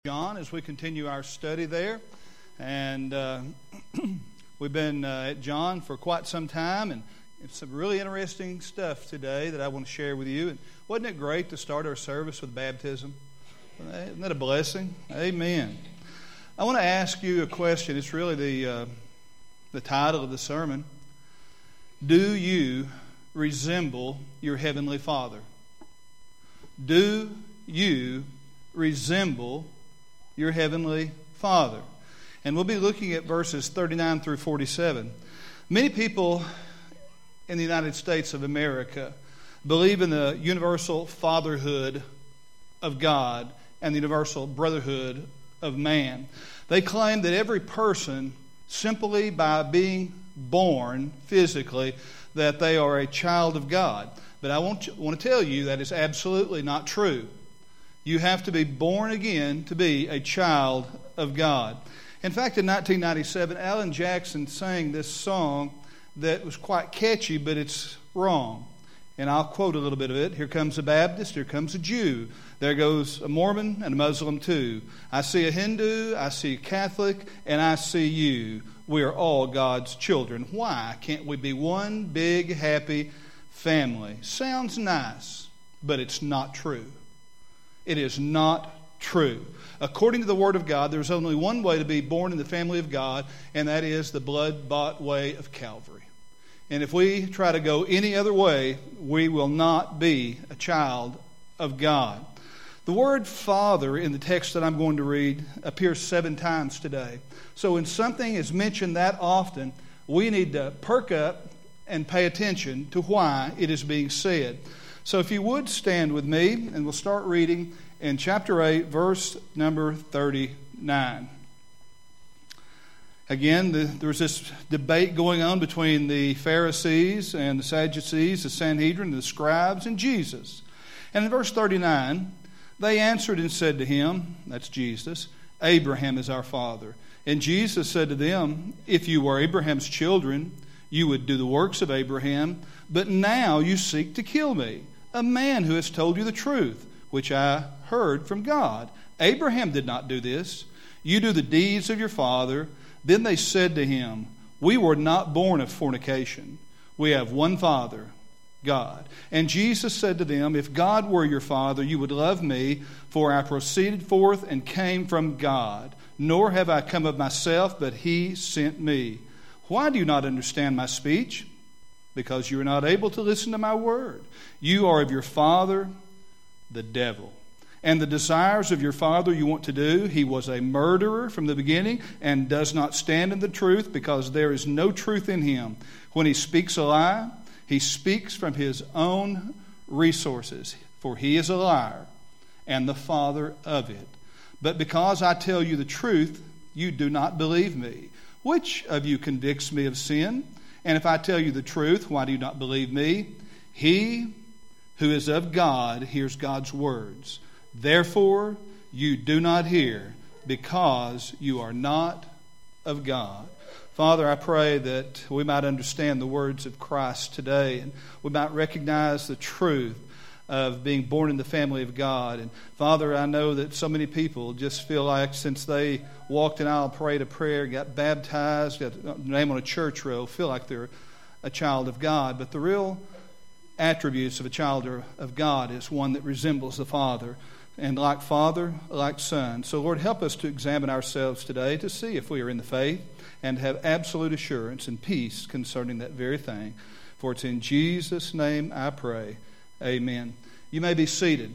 John as we continue our study there. And we've been at John for quite some time, and it's some really interesting stuff today that I want to share with you. And wasn't it great to start our service with baptism? Isn't that a blessing? Amen. I want to ask you a question. It's really the title of the sermon. Do you resemble your Heavenly Father? Do you resemble your Heavenly Father? And we'll be looking at verses 39 through 47. Many people in the United States of America believe in the universal fatherhood of God and the universal brotherhood of man. They claim that every person, simply by being born physically, that they are a child of God. But I want to tell you that is absolutely not true. You have to be born again to be a child of God. In fact, in 1997, Alan Jackson sang this song that was quite catchy, but it's wrong. And I'll quote a little bit of it. Here comes a Baptist, here comes a Jew. There goes a Mormon and a Muslim too. I see a Hindu, I see a Catholic, and I see you. We are all God's children. Why can't we be one big, happy family? Sounds nice, but it's not true. It is not true. According to the Word of God, there's only one way to be born in the family of God, and that is the blood-bought way of Calvary. And if we try to go any other way, we will not be a child of God. The word Father in the text that I'm going to read appears 7 times today. So when something is mentioned that often, we need to perk up and pay attention to why it is being said. So if you would stand with me, and we'll start reading in chapter 8, verse number 39. Again, there's this debate going on between the Pharisees and the Sadducees, the Sanhedrin, the scribes, and Jesus. And in verse 39, they answered and said to him, that's Jesus, Abraham is our father. And Jesus said to them, if you were Abraham's children, you would do the works of Abraham, but now you seek to kill me, a man who has told you the truth, which I heard from God. Abraham did not do this. You do the deeds of your father. Then they said to him, we were not born of fornication. We have one Father, God. And Jesus said to them, if God were your Father, you would love me, for I proceeded forth and came from God. Nor have I come of myself, but he sent me. Why do you not understand my speech? Because you are not able to listen to my word. You are of your father, the devil. And the desires of your father you want to do. He was a murderer from the beginning and does not stand in the truth, because there is no truth in him. When he speaks a lie, he speaks from his own resources, for he is a liar and the father of it. But because I tell you the truth, you do not believe me. Which of you convicts me of sin? And if I tell you the truth, why do you not believe me? He who is of God hears God's words. Therefore, you do not hear, because you are not of God. Father, I pray that we might understand the words of Christ today, and we might recognize the truth of being born in the family of God. And Father, I know that so many people just feel like since they walked an aisle, prayed a prayer, got baptized, got a name on a church roll, feel like they're a child of God. But the real attributes of a child of God is one that resembles the Father. And like Father, like Son. So Lord, help us to examine ourselves today to see if we are in the faith and have absolute assurance and peace concerning that very thing. For it's in Jesus' name I pray. Amen. You may be seated.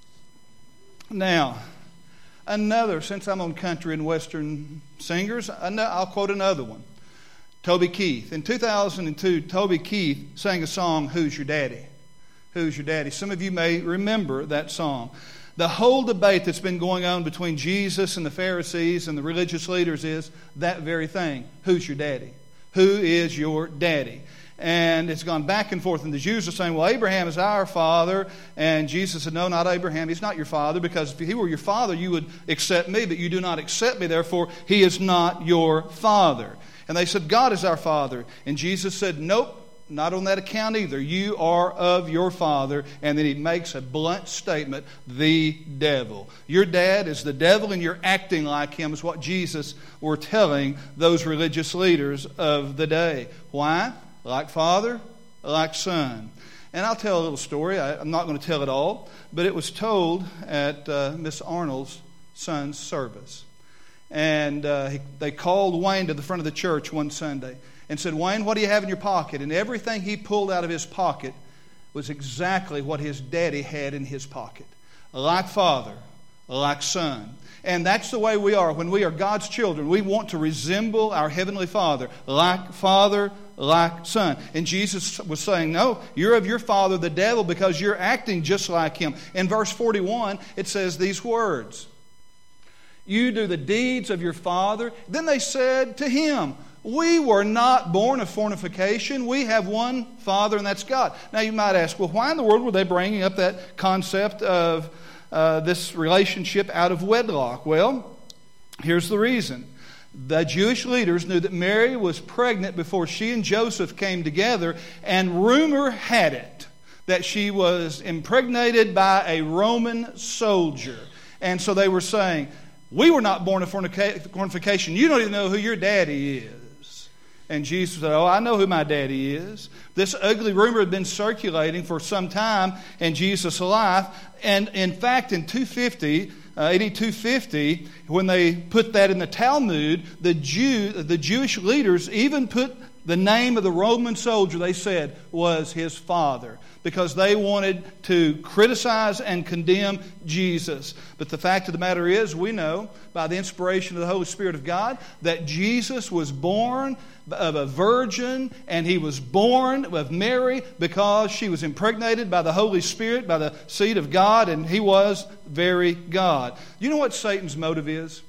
Now, since I'm on country and western singers, I'll quote another one. Toby Keith. In 2002, Toby Keith sang a song, Who's Your Daddy? Who's Your Daddy? Some of you may remember that song. The whole debate that's been going on between Jesus and the Pharisees and the religious leaders is that very thing. Who's your daddy? Who is your daddy? And it's gone back and forth. And the Jews are saying, well, Abraham is our father. And Jesus said, no, not Abraham. He's not your father, because if he were your father, you would accept me. But you do not accept me. Therefore, he is not your father. And they said, God is our father. And Jesus said, nope, not on that account either. You are of your father. And then he makes a blunt statement, the devil. Your dad is the devil and you're acting like him, is what Jesus were telling those religious leaders of the day. Why? Like father, like son. And I'll tell a little story. I'm not going to tell it all, but it was told at Miss Arnold's son's service. And they called Wayne to the front of the church one Sunday and said, Wayne, what do you have in your pocket? And everything he pulled out of his pocket was exactly what his daddy had in his pocket. Like father, like son. And that's the way we are. When we are God's children, we want to resemble our Heavenly Father. Like father, like son. And Jesus was saying, no, you're of your father, the devil, because you're acting just like him. In verse 41, it says these words. You do the deeds of your father. Then they said to him, we were not born of fornication. We have one Father, and that's God. Now you might ask, well, why in the world were they bringing up that concept of this relationship out of wedlock? Well, here's the reason. The Jewish leaders knew that Mary was pregnant before she and Joseph came together, and rumor had it that she was impregnated by a Roman soldier. And so they were saying, we were not born of fornication. You don't even know who your daddy is. And Jesus said, oh, I know who my daddy is. This ugly rumor had been circulating for some time in Jesus' life. And in fact, in 250, AD 250, when they put that in the Talmud, the Jewish leaders even put the name of the Roman soldier, they said, was his father, because they wanted to criticize and condemn Jesus. But the fact of the matter is, we know by the inspiration of the Holy Spirit of God that Jesus was born of a virgin, and he was born of Mary because she was impregnated by the Holy Spirit, by the seed of God, and he was very God. You know what Satan's motive is?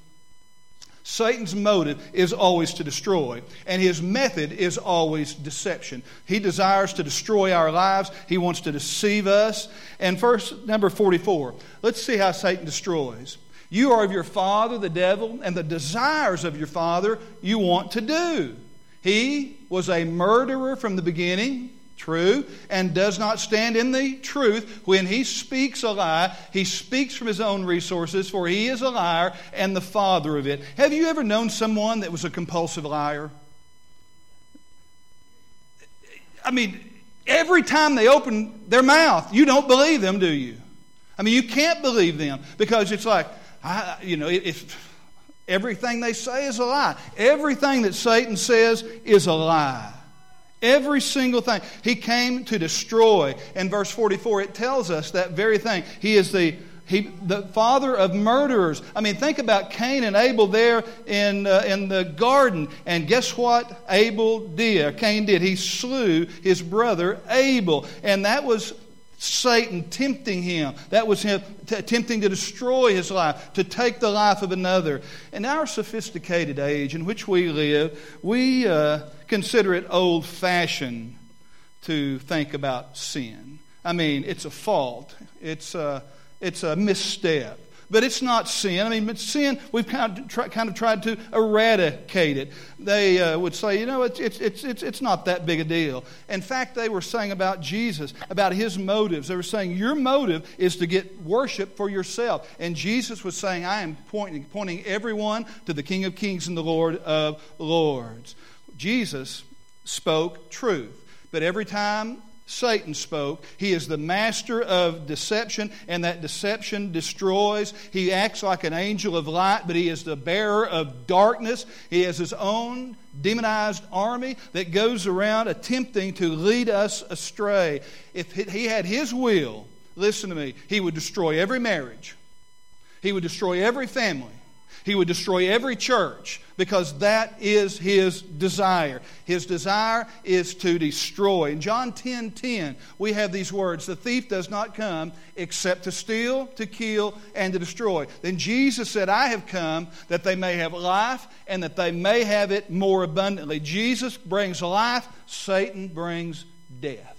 Satan's motive is always to destroy, and his method is always deception. He desires to destroy our lives. He wants to deceive us. And verse number 44, let's see how Satan destroys. You are of your father, the devil, and the desires of your father you want to do. He was a murderer from the beginning, true, and does not stand in the truth. When he speaks a lie, he speaks from his own resources, for he is a liar and the father of it. Have you ever known someone that was a compulsive liar? I mean, every time they open their mouth, you don't believe them, do you? I mean, you can't believe them because it's like, if everything they say is a lie. Everything that Satan says is a lie. Every single thing. He came to destroy. In verse 44, it tells us that very thing. He is the father of murderers. I mean, think about Cain and Abel there in the garden. And guess what Cain did? He slew his brother Abel. And that was Satan tempting him. That was him attempting to destroy his life, to take the life of another. In our sophisticated age in which we live, we consider it old-fashioned to think about sin. I mean, it's a fault. It's a misstep. But it's not sin. I mean, sin, we've kind of tried to eradicate it. They would say, it's not that big a deal. In fact, they were saying about Jesus, about his motives. They were saying, your motive is to get worship for yourself. And Jesus was saying, I am pointing everyone to the King of Kings and the Lord of Lords. Jesus spoke truth. But every time Satan spoke, he is the master of deception, and that deception destroys. He acts like an angel of light, but he is the bearer of darkness. He has his own demonized army that goes around attempting to lead us astray. If he had his will, listen to me, he would destroy every marriage. He would destroy every family. He would destroy every church, because that is his desire. His desire is to destroy. In John 10:10, we have these words, the thief does not come except to steal, to kill, and to destroy. Then Jesus said, I have come that they may have life and that they may have it more abundantly. Jesus brings life, Satan brings death.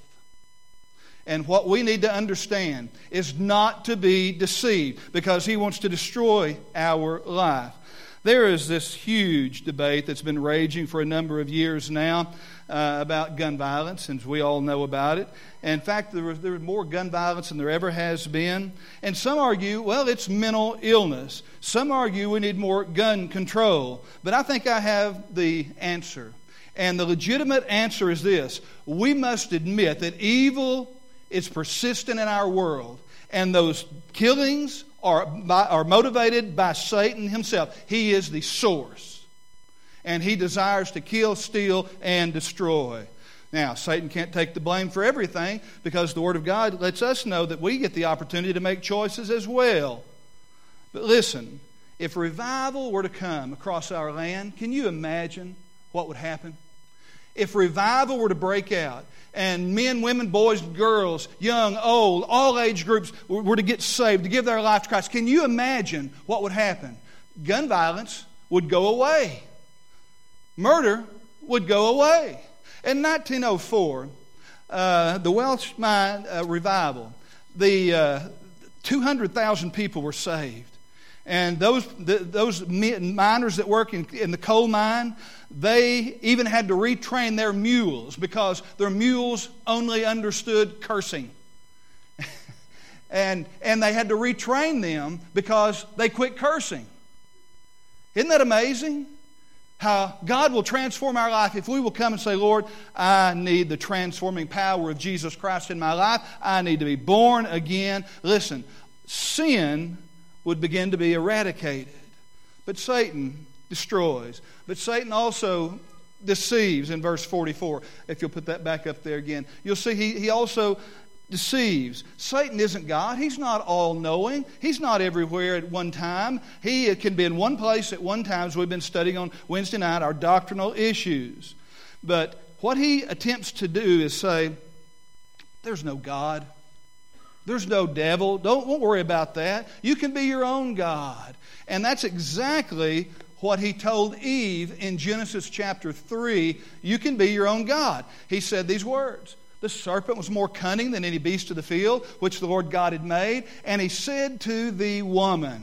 And what we need to understand is not to be deceived, because he wants to destroy our life. There is this huge debate that's been raging for a number of years now about gun violence, and we all know about it. And in fact, there was more gun violence than there ever has been. And some argue, well, it's mental illness. Some argue we need more gun control. But I think I have the answer. And the legitimate answer is this: we must admit that evil is persistent in our world, and those killings are motivated by Satan himself. He is the source. And he desires to kill, steal, and destroy. Now, Satan can't take the blame for everything, because the Word of God lets us know that we get the opportunity to make choices as well. But listen, if revival were to come across our land, can you imagine what would happen? If revival were to break out, and men, women, boys, girls, young, old, all age groups were to get saved, to give their life to Christ, can you imagine what would happen? Gun violence would go away. Murder would go away. In 1904, the Welsh Mine Revival, 200,000 people were saved. And those miners that work in the coal mine, they even had to retrain their mules, because their mules only understood cursing. and they had to retrain them because they quit cursing. Isn't that amazing? How God will transform our life if we will come and say, Lord, I need the transforming power of Jesus Christ in my life. I need to be born again. Listen, sin would begin to be eradicated. But Satan destroys. But Satan also deceives in verse 44. If you'll put that back up there again. You'll see he also deceives. Satan isn't God. He's not all-knowing. He's not everywhere at one time. He can be in one place at one time, as we've been studying on Wednesday night, our doctrinal issues. But what he attempts to do is say, there's no God. There's no devil. Don't worry about that. You can be your own God. And that's exactly what he told Eve in Genesis chapter 3. You can be your own God. He said these words: the serpent was more cunning than any beast of the field, which the Lord God had made. And he said to the woman,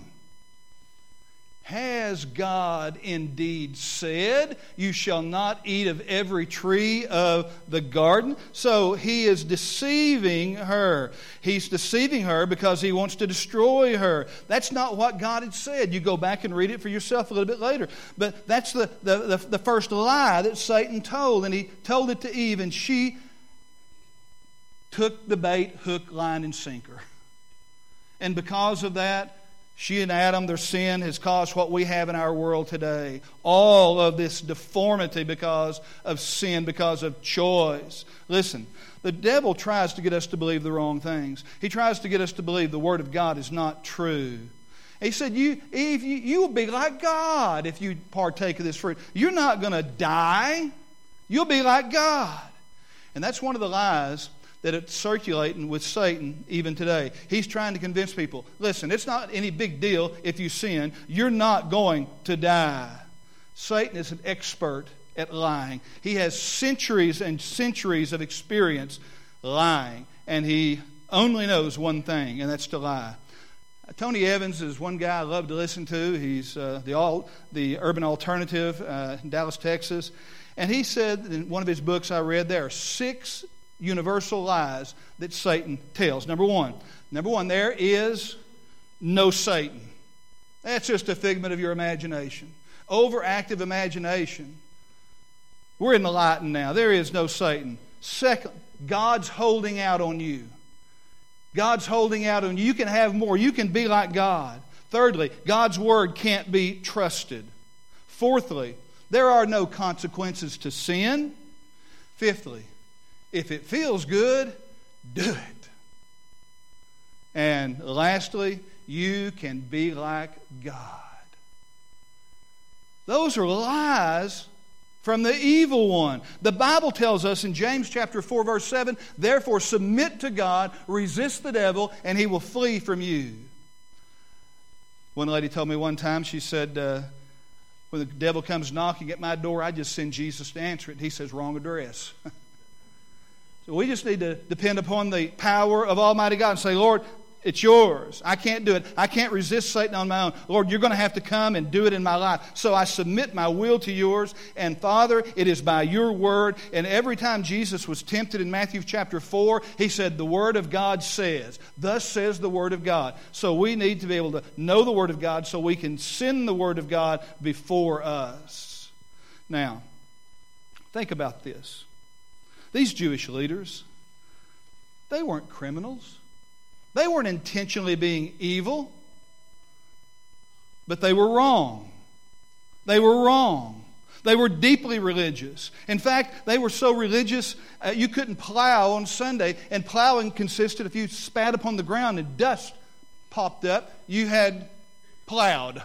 has God indeed said, you shall not eat of every tree of the garden? So he is deceiving her. He's deceiving her because he wants to destroy her. That's not what God had said. You go back and read it for yourself a little bit later. But that's the first lie that Satan told. And he told it to Eve, and she took the bait, hook, line, and sinker. And because of that, she and Adam, their sin has caused what we have in our world today. All of this deformity because of sin, because of choice. Listen, the devil tries to get us to believe the wrong things. He tries to get us to believe the Word of God is not true. He said, Eve, you will be like God if you partake of this fruit. You're not going to die. You'll be like God. And that's one of the lies that it's circulating with Satan even today. He's trying to convince people, listen, it's not any big deal if you sin. You're not going to die. Satan is an expert at lying. He has centuries and centuries of experience lying. And he only knows one thing, and that's to lie. Tony Evans is one guy I love to listen to. He's the Urban Alternative in Dallas, Texas. And he said in one of his books I read, there are 6 universal lies that Satan tells. Number one, there is no Satan. That's just a figment of your imagination. Overactive imagination. We're in the light now. There is no Satan. Second, God's holding out on you. God's holding out on you. You can have more. You can be like God. Thirdly, God's Word can't be trusted. Fourthly, there are no consequences to sin. Fifthly, if it feels good, do it. And lastly, you can be like God. Those are lies from the evil one. The Bible tells us in James chapter 4, verse 7, therefore submit to God, resist the devil, and he will flee from you. One lady told me one time, she said, when the devil comes knocking at my door, I just send Jesus to answer it. He says, wrong address. So we just need to depend upon the power of Almighty God and say, Lord, It's yours. I can't do it. I can't resist Satan on my own. Lord, you're going to have to come and do it in my life. So I submit my will to yours. And Father, it is by your word. And every time Jesus was tempted in Matthew chapter 4, he said, the word of God says. Thus says the word of God. So we need to be able to know the word of God so we can send the word of God before us. Now, think about this. These Jewish leaders, they weren't criminals. They weren't intentionally being evil, but they were wrong. They were wrong. They were deeply religious. In fact, they were so religious, you couldn't plow on Sunday, and plowing consisted, if you spat upon the ground and dust popped up, you had plowed.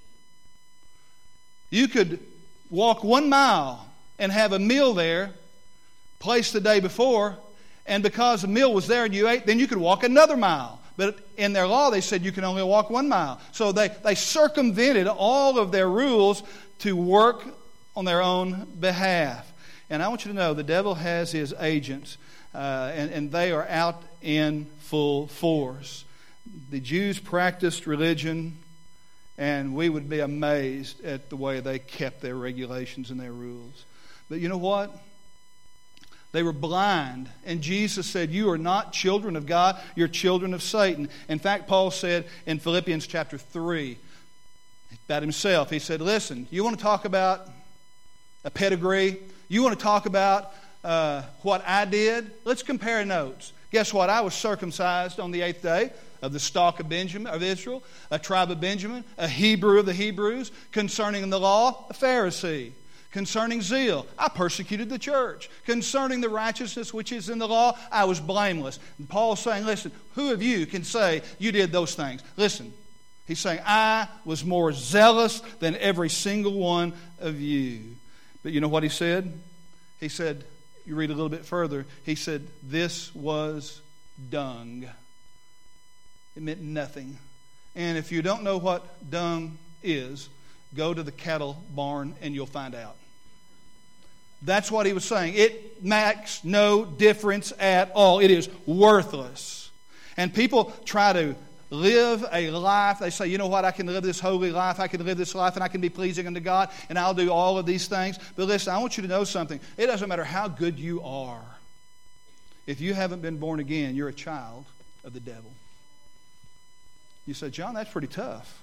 You could walk 1 mile and have a meal there, placed the day before, and because the meal was there and you ate, then you could walk another mile. But in their law, they said you can only walk 1 mile. So they circumvented all of their rules to work on their own behalf. And I want you to know the devil has his agents, and they are out in full force. The Jews practiced religion, and we would be amazed at the way they kept their regulations and their rules. But you know what? They were blind. And Jesus said, you are not children of God, you're children of Satan. In fact, Paul said in Philippians chapter 3 about himself, he said, listen, you want to talk about a pedigree? You want to talk about what I did? Let's compare notes. Guess what? I was circumcised on the 8th day of the stock of Benjamin, of Israel, a tribe of Benjamin, a Hebrew of the Hebrews, concerning the law, a Pharisee. Concerning zeal, I persecuted the church. Concerning the righteousness which is in the law, I was blameless. And Paul's saying, listen, who of you can say you did those things? Listen, he's saying, I was more zealous than every single one of you. But you know what he said? He said, you read a little bit further, he said, this was dung. It meant nothing. And if you don't know what dung is, go to the cattle barn and you'll find out. That's what he was saying. It makes no difference at all. It is worthless. And people try to live a life. They say, you know what, I can live this holy life. I can live this life and I can be pleasing unto God and I'll do all of these things. But listen, I want you to know something. It doesn't matter how good you are. If you haven't been born again, you're a child of the devil. You say, John, that's pretty tough.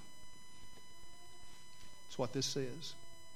That's what this says.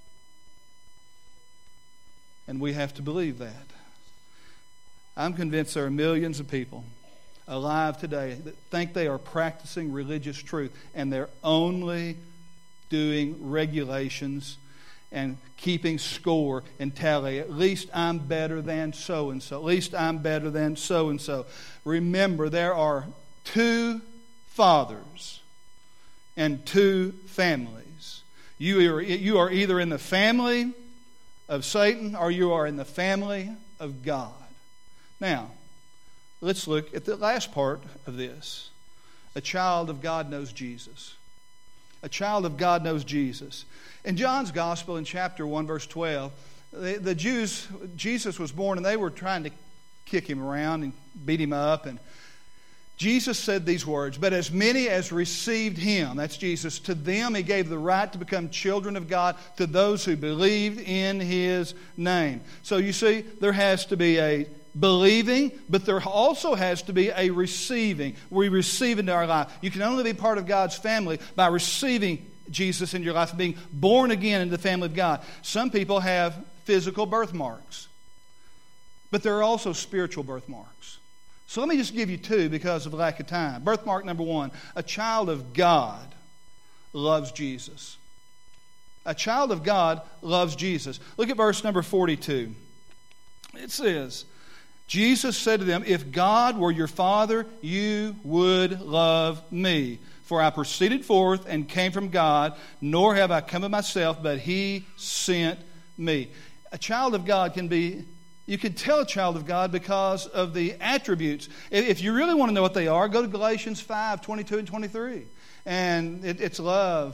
And we have to believe that. I'm convinced there are millions of people alive today that think they are practicing religious truth and they're only doing regulations and keeping score and tally. At least I'm better than so-and-so. At least I'm better than so-and-so. Remember, there are 2 fathers and 2 families. You are either in the family of Satan or you are in the family of God. Now, let's look at the last part of this. A child of God knows Jesus. A child of God knows Jesus. In John's Gospel in chapter 1, verse 12, the Jews, Jesus was born and they were trying to kick him around and beat him up. And Jesus said these words, but as many as received him, that's Jesus, to them he gave the right to become children of God, to those who believed in his name. So you see, there has to be a believing, but there also has to be a receiving. We receive into our life. You can only be part of God's family by receiving Jesus in your life, being born again into the family of God. Some people have physical birthmarks, but there are also spiritual birthmarks. So let me just give you 2 because of lack of time. Birthmark number 1, a child of God loves Jesus. A child of God loves Jesus. Look at verse number 42. It says, Jesus said to them, if God were your Father, you would love me. For I proceeded forth and came from God, nor have I come of myself, but he sent me. A child of God can be... You can tell a child of God because of the attributes. If you really want to know what they are, go to Galatians 5, 22 and 23. And it's love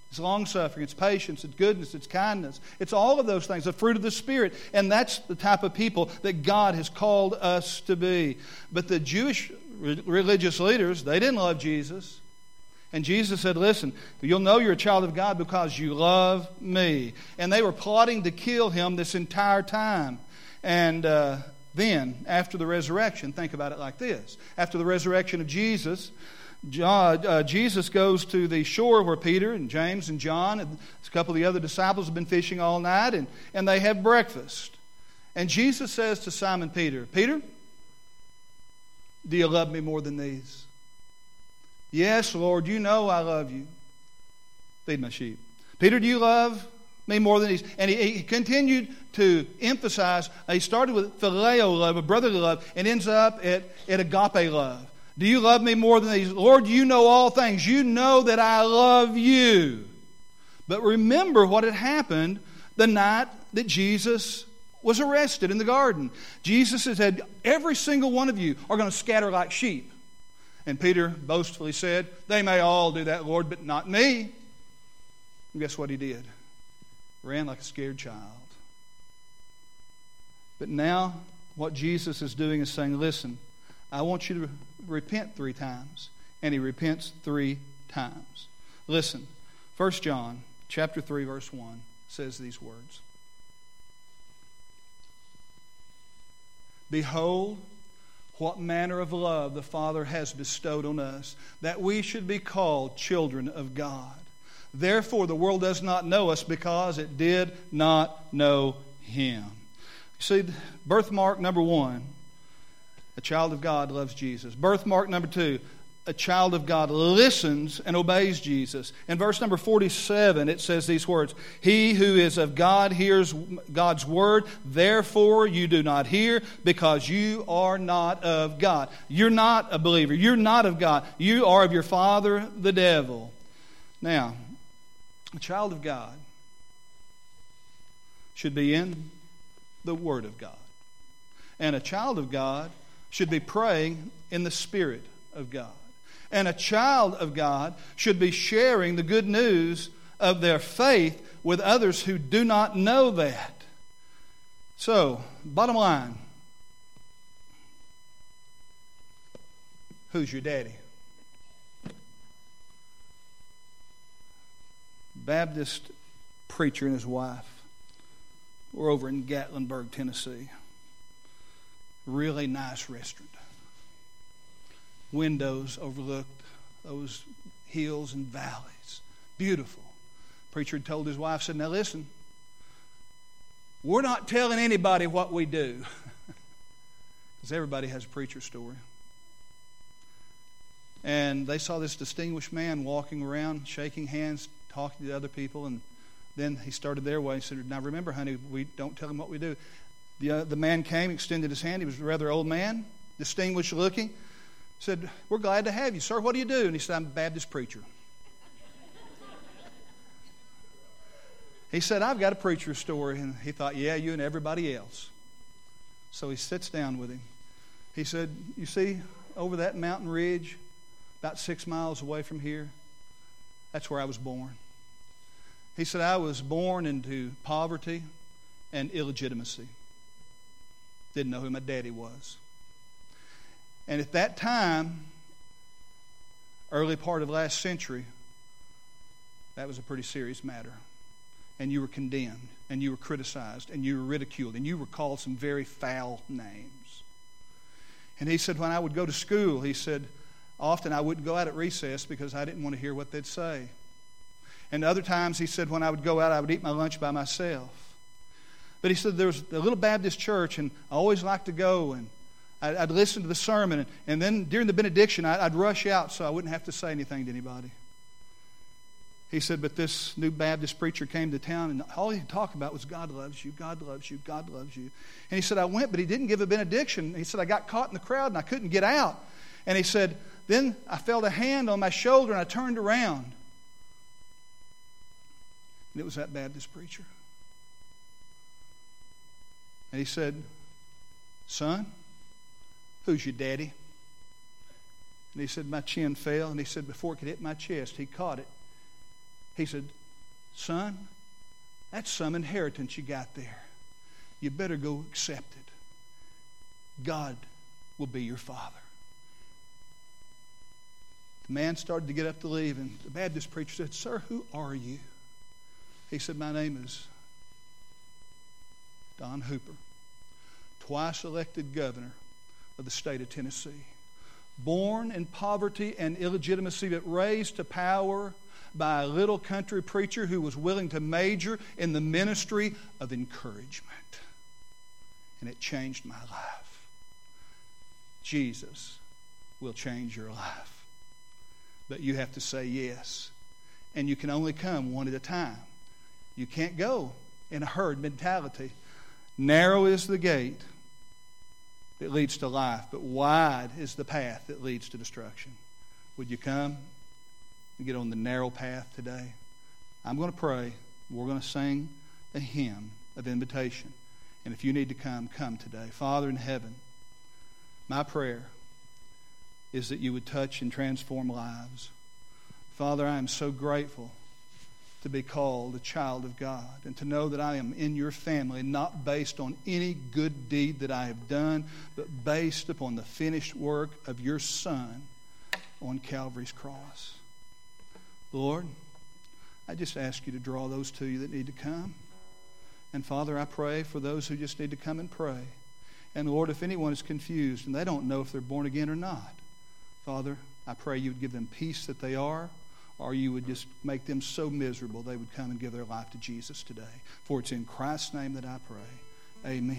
It's long-suffering, it's patience, it's goodness, it's kindness. It's all of those things, the fruit of the Spirit. And that's the type of people that God has called us to be. But the Jewish religious leaders, they didn't love Jesus. And Jesus said, listen, you'll know you're a child of God because you love me. And they were plotting to kill him this entire time. And then, after the resurrection, think about it like this. After the resurrection of Jesus, Jesus goes to the shore where Peter and James and John and a couple of the other disciples have been fishing all night, and they have breakfast. And Jesus says to Simon Peter, Peter, do you love me more than these? Yes, Lord, you know I love you. Feed my sheep. Peter, do you love me more than these? And he continued to emphasize, he started with phileo love, a brotherly love, and ends up at agape love. Do you love me more than these? Lord, you know all things. You know that I love you. But remember what had happened the night that Jesus was arrested in the garden. Jesus had said, every single one of you are going to scatter like sheep. And Peter boastfully said, they may all do that, Lord, but not me. And guess what he did? Ran like a scared child. But now what Jesus is doing is saying, listen, I want you to repent 3 times. And he repents 3 times. Listen, 1 John chapter 3, verse 1 says these words. Behold, what manner of love the Father has bestowed on us, that we should be called children of God. Therefore, the world does not know us because it did not know Him. You see, birthmark number 1, a child of God loves Jesus. Birthmark number 2, a child of God listens and obeys Jesus. In verse number 47, it says these words, he who is of God hears God's word, therefore you do not hear, because you are not of God. You're not a believer. You're not of God. You are of your father, the devil. Now, a child of God should be in the Word of God. And a child of God should be praying in the Spirit of God. And a child of God should be sharing the good news of their faith with others who do not know that. So, bottom line, who's your daddy? Baptist preacher and his wife were over in Gatlinburg, Tennessee. Really nice restaurant. Windows overlooked those hills and valleys. Beautiful. Preacher had told his wife, said, now listen, we're not telling anybody what we do. Because everybody has a preacher story. And they saw this distinguished man walking around, shaking hands, talking to other people, and then he started their way. He said, now remember, honey, we don't tell him what we do. The man came, extended his hand. He was a rather old man, distinguished looking. Said, we're glad to have you, sir. What do you do? And he said, I'm a Baptist preacher. He said, I've got a preacher story. And he thought, yeah, you and everybody else. So he sits down with him. He said, you see, over that mountain ridge, about 6 miles away from here, that's where I was born. He said, I was born into poverty and illegitimacy. Didn't know who my daddy was. And at that time, early part of last century, that was a pretty serious matter. And you were condemned, and you were criticized, and you were ridiculed, and you were called some very foul names. And he said, when I would go to school, he said, often I wouldn't go out at recess because I didn't want to hear what they'd say. And other times, he said, when I would go out, I would eat my lunch by myself. But he said, there was a little Baptist church, and I always liked to go, and I'd listen to the sermon, and then during the benediction, I'd rush out so I wouldn't have to say anything to anybody. He said, but this new Baptist preacher came to town, and all he'd talk about was God loves you, God loves you, God loves you. And he said, I went, but he didn't give a benediction. He said, I got caught in the crowd, and I couldn't get out. And he said, then I felt a hand on my shoulder, and I turned around. And it was that Baptist preacher. And he said, son, who's your daddy? And he said, my chin fell. And he said, before it could hit my chest, he caught it. He said, son, that's some inheritance you got there. You better go accept it. God will be your father. The man started to get up to leave, and the Baptist preacher said, sir, who are you? He said, my name is Don Hooper, twice elected governor of the state of Tennessee. Born in poverty and illegitimacy, but raised to power by a little country preacher who was willing to major in the ministry of encouragement. And it changed my life. Jesus will change your life. But you have to say yes. And you can only come one at a time. You can't go in a herd mentality. Narrow is the gate that leads to life, but wide is the path that leads to destruction. Would you come and get on the narrow path today? I'm going to pray. We're going to sing a hymn of invitation. And if you need to come, come today. Father in heaven, my prayer is that you would touch and transform lives. Father, I am so grateful to be called a child of God and to know that I am in your family, not based on any good deed that I have done, but based upon the finished work of your Son on Calvary's cross. Lord, I just ask you to draw those to you that need to come. And Father, I pray for those who just need to come and pray. And Lord, if anyone is confused and they don't know if they're born again or not, Father, I pray you would give them peace that they are, or you would just make them so miserable they would come and give their life to Jesus today. For it's in Christ's name that I pray. Amen.